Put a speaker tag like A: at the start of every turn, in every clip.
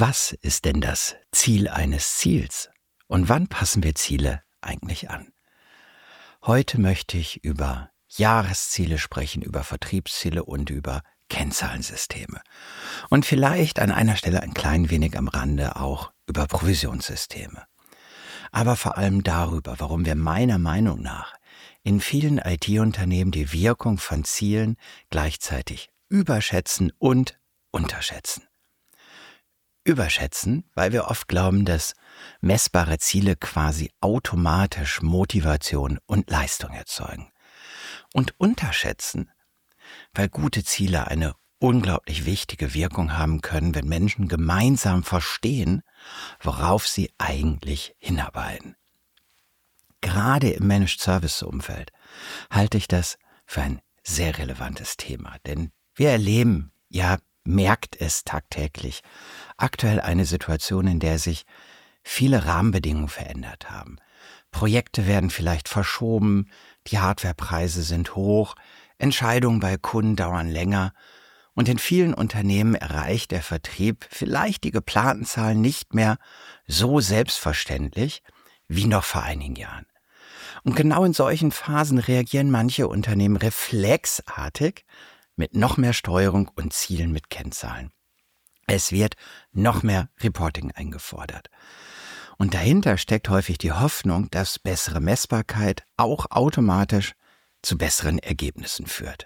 A: Was ist denn das Ziel eines Ziels? Und wann passen wir Ziele eigentlich an? Heute möchte ich über Jahresziele sprechen, über Vertriebsziele und über Kennzahlensysteme. Und vielleicht an einer Stelle ein klein wenig am Rande auch über Provisionssysteme. Aber vor allem darüber, warum wir meiner Meinung nach in vielen IT-Unternehmen die Wirkung von Zielen gleichzeitig überschätzen und unterschätzen. Überschätzen, weil wir oft glauben, dass messbare Ziele quasi automatisch Motivation und Leistung erzeugen. Und unterschätzen, weil gute Ziele eine unglaublich wichtige Wirkung haben können, wenn Menschen gemeinsam verstehen, worauf sie eigentlich hinarbeiten. Gerade im Managed Service Umfeld halte ich das für ein sehr relevantes Thema, denn wir erleben, merkt es tagtäglich, aktuell eine Situation, in der sich viele Rahmenbedingungen verändert haben. Projekte werden vielleicht verschoben, die Hardwarepreise sind hoch, Entscheidungen bei Kunden dauern länger und in vielen Unternehmen erreicht der Vertrieb vielleicht die geplanten Zahlen nicht mehr so selbstverständlich wie noch vor einigen Jahren. Und genau in solchen Phasen reagieren manche Unternehmen reflexartig mit noch mehr Steuerung und Zielen mit Kennzahlen. Es wird noch mehr Reporting eingefordert. Und dahinter steckt häufig die Hoffnung, dass bessere Messbarkeit auch automatisch zu besseren Ergebnissen führt.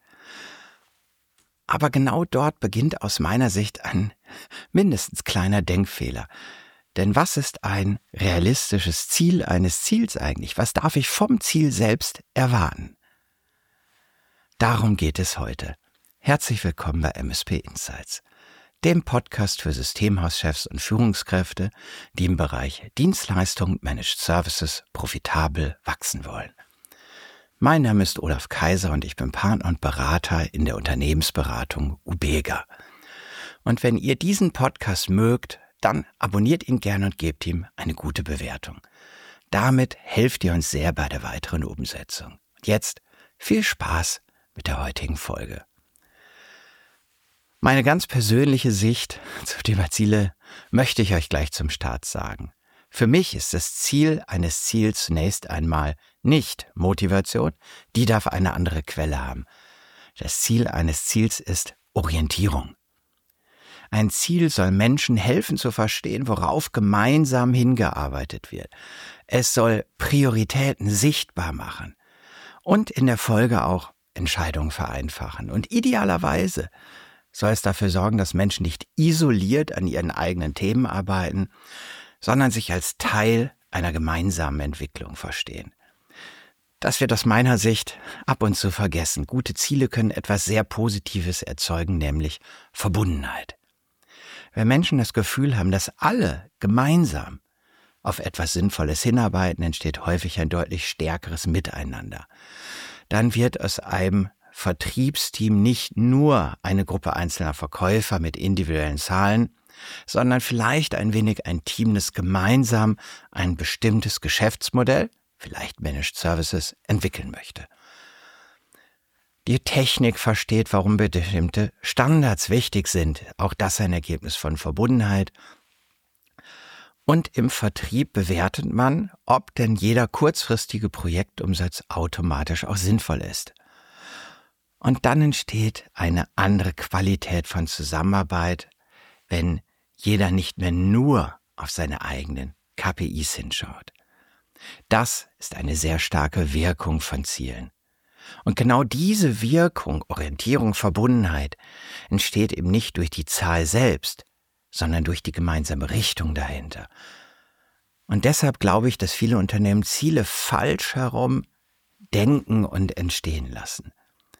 A: Aber genau dort beginnt aus meiner Sicht ein mindestens kleiner Denkfehler. Denn was ist ein realistisches Ziel eines Ziels eigentlich? Was darf ich vom Ziel selbst erwarten? Darum geht es heute. Herzlich willkommen bei MSP Insights, dem Podcast für Systemhauschefs und Führungskräfte, die im Bereich Dienstleistungen, Managed Services profitabel wachsen wollen. Mein Name ist Olaf Kaiser und ich bin Partner und Berater in der Unternehmensberatung Ubega. Und wenn ihr diesen Podcast mögt, dann abonniert ihn gerne und gebt ihm eine gute Bewertung. Damit helft ihr uns sehr bei der weiteren Umsetzung. Und jetzt viel Spaß mit der heutigen Folge. Meine ganz persönliche Sicht zum Thema Ziele möchte ich euch gleich zum Start sagen. Für mich ist das Ziel eines Ziels zunächst einmal nicht Motivation, die darf eine andere Quelle haben. Das Ziel eines Ziels ist Orientierung. Ein Ziel soll Menschen helfen zu verstehen, worauf gemeinsam hingearbeitet wird. Es soll Prioritäten sichtbar machen und in der Folge auch Entscheidungen vereinfachen. Und idealerweise soll es dafür sorgen, dass Menschen nicht isoliert an ihren eigenen Themen arbeiten, sondern sich als Teil einer gemeinsamen Entwicklung verstehen. Das wird aus meiner Sicht ab und zu vergessen. Gute Ziele können etwas sehr Positives erzeugen, nämlich Verbundenheit. Wenn Menschen das Gefühl haben, dass alle gemeinsam auf etwas Sinnvolles hinarbeiten, entsteht häufig ein deutlich stärkeres Miteinander. Dann wird aus einem Vertriebsteam nicht nur eine Gruppe einzelner Verkäufer mit individuellen Zahlen, sondern vielleicht ein wenig ein Team, das gemeinsam ein bestimmtes Geschäftsmodell, vielleicht Managed Services, entwickeln möchte. Die Technik versteht, warum bestimmte Standards wichtig sind. Auch das ein Ergebnis von Verbundenheit. Und im Vertrieb bewertet man, ob denn jeder kurzfristige Projektumsatz automatisch auch sinnvoll ist. Und dann entsteht eine andere Qualität von Zusammenarbeit, wenn jeder nicht mehr nur auf seine eigenen KPIs hinschaut. Das ist eine sehr starke Wirkung von Zielen. Und genau diese Wirkung, Orientierung, Verbundenheit, entsteht eben nicht durch die Zahl selbst, sondern durch die gemeinsame Richtung dahinter. Und deshalb glaube ich, dass viele Unternehmen Ziele falsch herum denken und entstehen lassen.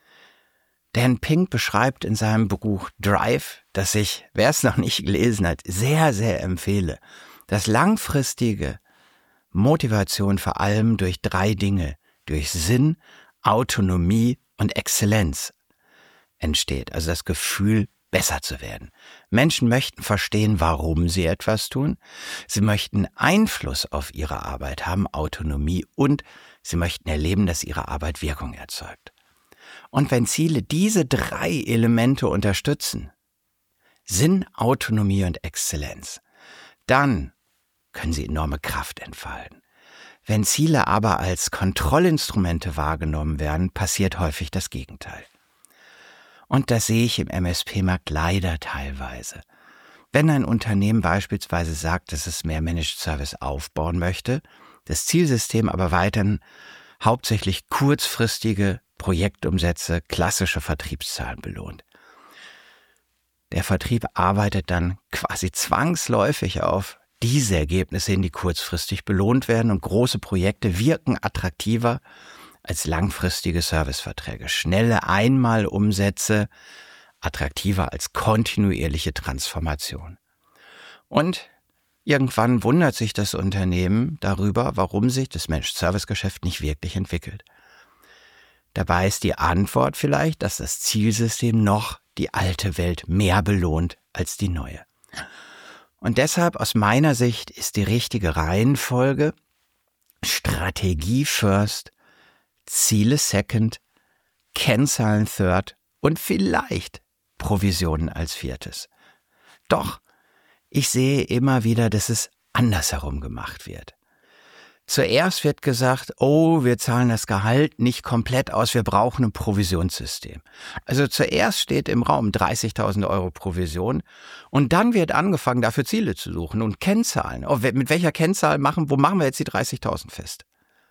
A: Dan Pink beschreibt in seinem Buch Drive, das ich, wer es noch nicht gelesen hat, sehr, sehr empfehle, dass langfristige Motivation vor allem durch 3 Dinge, durch Sinn, Autonomie und Exzellenz entsteht, also das Gefühl, besser zu werden. Menschen möchten verstehen, warum sie etwas tun. Sie möchten Einfluss auf ihre Arbeit haben, Autonomie, und sie möchten erleben, dass ihre Arbeit Wirkung erzeugt. Und wenn Ziele diese 3 Elemente unterstützen, Sinn, Autonomie und Exzellenz. Dann können sie enorme Kraft entfalten. Wenn Ziele aber als Kontrollinstrumente wahrgenommen werden, passiert häufig das Gegenteil. Und das sehe ich im MSP-Markt leider teilweise. Wenn ein Unternehmen beispielsweise sagt, dass es mehr Managed Service aufbauen möchte, das Zielsystem aber weiterhin hauptsächlich kurzfristige Projektumsätze, klassische Vertriebszahlen belohnt. Der Vertrieb arbeitet dann quasi zwangsläufig auf diese Ergebnisse hin, die kurzfristig belohnt werden, und große Projekte wirken attraktiver als langfristige Serviceverträge. Schnelle Einmalumsätze attraktiver als kontinuierliche Transformation. Und irgendwann wundert sich das Unternehmen darüber, warum sich das Managed Service Geschäft nicht wirklich entwickelt. Dabei ist die Antwort vielleicht, dass das Zielsystem noch die alte Welt mehr belohnt als die neue. Und deshalb aus meiner Sicht ist die richtige Reihenfolge Strategie first, Ziele second, Kennzahlen third und vielleicht Provisionen als viertes. Doch ich sehe immer wieder, dass es andersherum gemacht wird. Zuerst wird gesagt, oh, wir zahlen das Gehalt nicht komplett aus, wir brauchen ein Provisionssystem. Also zuerst steht im Raum 30.000 Euro Provision und dann wird angefangen, dafür Ziele zu suchen und Kennzahlen. Oh, mit welcher Kennzahl wo machen wir jetzt die 30.000 fest?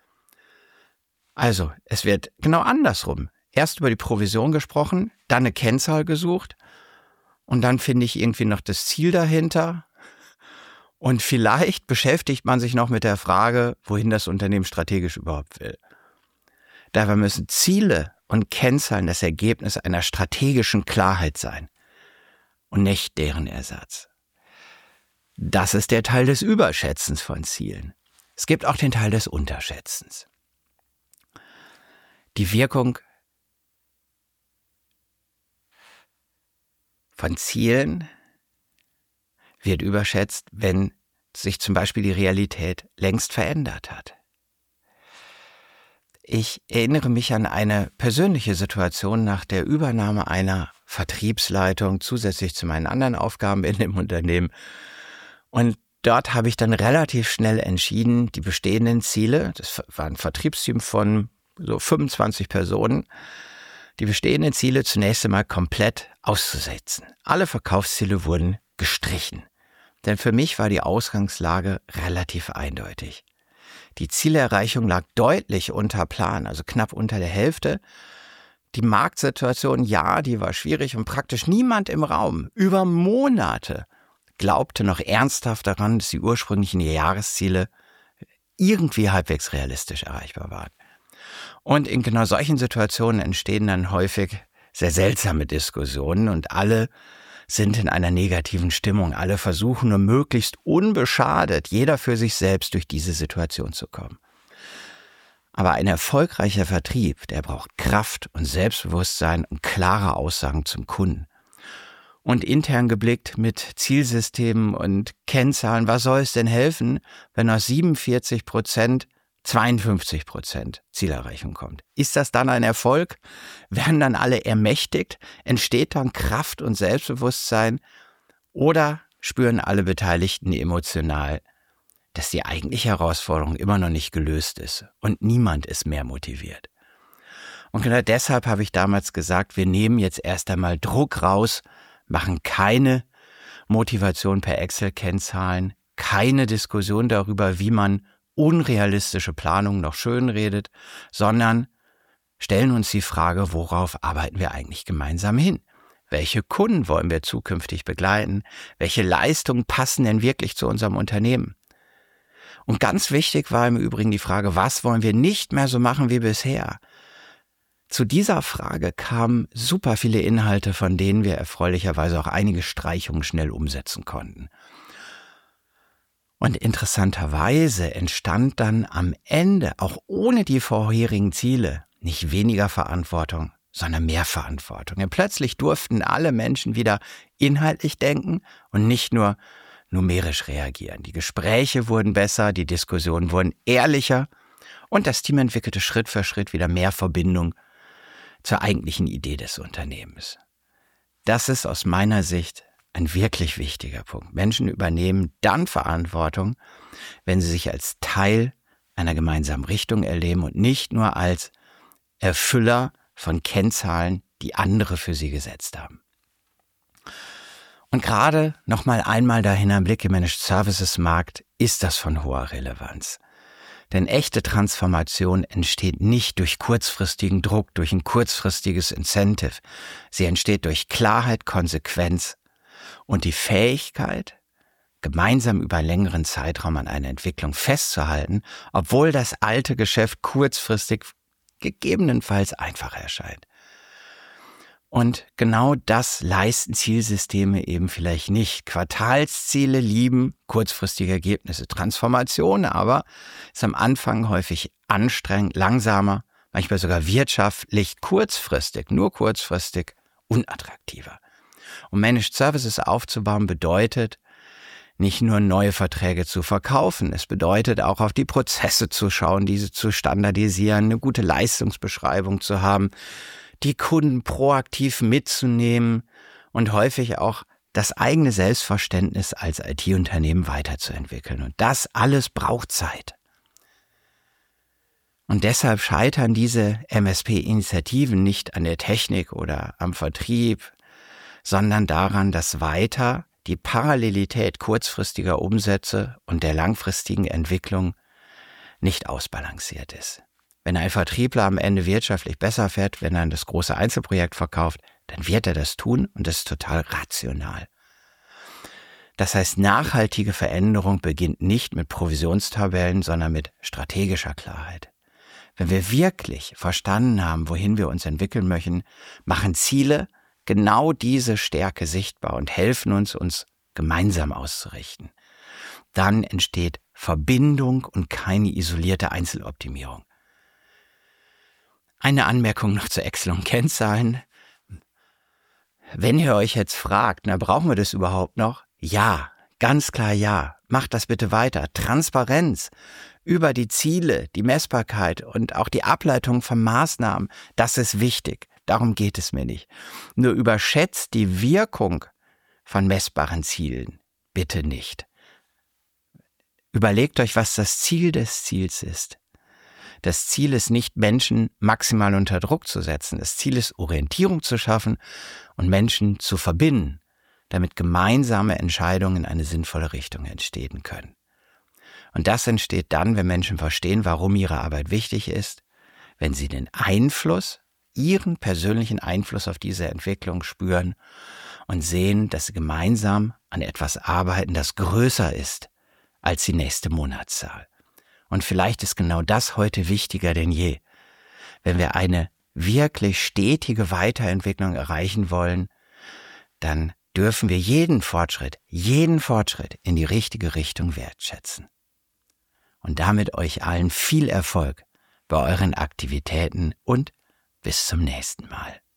A: Also, es wird genau andersrum. Erst über die Provision gesprochen, dann eine Kennzahl gesucht und dann finde ich irgendwie noch das Ziel dahinter. Und vielleicht beschäftigt man sich noch mit der Frage, wohin das Unternehmen strategisch überhaupt will. Dabei müssen Ziele und Kennzahlen das Ergebnis einer strategischen Klarheit sein und nicht deren Ersatz. Das ist der Teil des Überschätzens von Zielen. Es gibt auch den Teil des Unterschätzens. Die Wirkung von Zielen wird überschätzt, wenn sich zum Beispiel die Realität längst verändert hat. Ich erinnere mich an eine persönliche Situation nach der Übernahme einer Vertriebsleitung zusätzlich zu meinen anderen Aufgaben in dem Unternehmen. Und dort habe ich dann relativ schnell entschieden, die bestehenden Ziele, das war ein Vertriebsteam von so 25 Personen, die bestehenden Ziele zunächst einmal komplett auszusetzen. Alle Verkaufsziele wurden gestrichen. Denn für mich war die Ausgangslage relativ eindeutig. Die Zielerreichung lag deutlich unter Plan, also knapp unter der Hälfte. Die Marktsituation, ja, die war schwierig und praktisch niemand im Raum über Monate glaubte noch ernsthaft daran, dass die ursprünglichen Jahresziele irgendwie halbwegs realistisch erreichbar waren. Und in genau solchen Situationen entstehen dann häufig sehr seltsame Diskussionen und alle sind in einer negativen Stimmung. Alle versuchen nur möglichst unbeschadet, jeder für sich selbst durch diese Situation zu kommen. Aber ein erfolgreicher Vertrieb, der braucht Kraft und Selbstbewusstsein und klare Aussagen zum Kunden. Und intern geblickt mit Zielsystemen und Kennzahlen, was soll es denn helfen, wenn aus 47% 52% Zielerreichung kommt? Ist das dann ein Erfolg? Werden dann alle ermächtigt? Entsteht dann Kraft und Selbstbewusstsein? Oder spüren alle Beteiligten emotional, dass die eigentliche Herausforderung immer noch nicht gelöst ist und niemand ist mehr motiviert? Und genau deshalb habe ich damals gesagt, wir nehmen jetzt erst einmal Druck raus, machen keine Motivation per Excel-Kennzahlen, keine Diskussion darüber, wie man unrealistische Planungen noch schönredet, sondern stellen uns die Frage, worauf arbeiten wir eigentlich gemeinsam hin? Welche Kunden wollen wir zukünftig begleiten? Welche Leistungen passen denn wirklich zu unserem Unternehmen? Und ganz wichtig war im Übrigen die Frage, was wollen wir nicht mehr so machen wie bisher? Zu dieser Frage kamen super viele Inhalte, von denen wir erfreulicherweise auch einige Streichungen schnell umsetzen konnten. Und interessanterweise entstand dann am Ende, auch ohne die vorherigen Ziele, nicht weniger Verantwortung, sondern mehr Verantwortung. Denn plötzlich durften alle Menschen wieder inhaltlich denken und nicht nur numerisch reagieren. Die Gespräche wurden besser, die Diskussionen wurden ehrlicher und das Team entwickelte Schritt für Schritt wieder mehr Verbindung zur eigentlichen Idee des Unternehmens. Das ist aus meiner Sicht ein wirklich wichtiger Punkt. Menschen übernehmen dann Verantwortung, wenn sie sich als Teil einer gemeinsamen Richtung erleben und nicht nur als Erfüller von Kennzahlen, die andere für sie gesetzt haben. Und gerade nochmal einmal dahin ein Blick im Managed Services Markt ist das von hoher Relevanz. Denn echte Transformation entsteht nicht durch kurzfristigen Druck, durch ein kurzfristiges Incentive. Sie entsteht durch Klarheit, Konsequenz und die Fähigkeit, gemeinsam über einen längeren Zeitraum an einer Entwicklung festzuhalten, obwohl das alte Geschäft kurzfristig gegebenenfalls einfach erscheint. Und genau das leisten Zielsysteme eben vielleicht nicht. Quartalsziele lieben kurzfristige Ergebnisse. Transformation aber ist am Anfang häufig anstrengend, langsamer, manchmal sogar wirtschaftlich kurzfristig, nur kurzfristig unattraktiver. Und Managed Services aufzubauen bedeutet, nicht nur neue Verträge zu verkaufen, es bedeutet auch auf die Prozesse zu schauen, diese zu standardisieren, eine gute Leistungsbeschreibung zu haben, die Kunden proaktiv mitzunehmen und häufig auch das eigene Selbstverständnis als IT-Unternehmen weiterzuentwickeln. Und das alles braucht Zeit. Und deshalb scheitern diese MSP-Initiativen nicht an der Technik oder am Vertrieb, sondern daran, dass weiter die Parallelität kurzfristiger Umsätze und der langfristigen Entwicklung nicht ausbalanciert ist. Wenn ein Vertriebler am Ende wirtschaftlich besser fährt, wenn er das große Einzelprojekt verkauft, dann wird er das tun und das ist total rational. Das heißt, nachhaltige Veränderung beginnt nicht mit Provisionstabellen, sondern mit strategischer Klarheit. Wenn wir wirklich verstanden haben, wohin wir uns entwickeln möchten, machen Ziele genau diese Stärke sichtbar und helfen uns gemeinsam auszurichten. Dann entsteht Verbindung und keine isolierte Einzeloptimierung. Eine Anmerkung noch zu Excel und Kennzahlen. Wenn ihr euch jetzt fragt, brauchen wir das überhaupt noch? Ja, ganz klar ja. Macht das bitte weiter. Transparenz über die Ziele, die Messbarkeit und auch die Ableitung von Maßnahmen, das ist wichtig. Darum geht es mir nicht. Nur überschätzt die Wirkung von messbaren Zielen bitte nicht. Überlegt euch, was das Ziel des Ziels ist. Das Ziel ist nicht, Menschen maximal unter Druck zu setzen. Das Ziel ist, Orientierung zu schaffen und Menschen zu verbinden, damit gemeinsame Entscheidungen in eine sinnvolle Richtung entstehen können. Und das entsteht dann, wenn Menschen verstehen, warum ihre Arbeit wichtig ist, wenn sie den Einfluss, ihren persönlichen Einfluss auf diese Entwicklung spüren und sehen, dass sie gemeinsam an etwas arbeiten, das größer ist als die nächste Monatszahl. Und vielleicht ist genau das heute wichtiger denn je. Wenn wir eine wirklich stetige Weiterentwicklung erreichen wollen, dann dürfen wir jeden Fortschritt in die richtige Richtung wertschätzen. Und damit euch allen viel Erfolg bei euren Aktivitäten und bis zum nächsten Mal.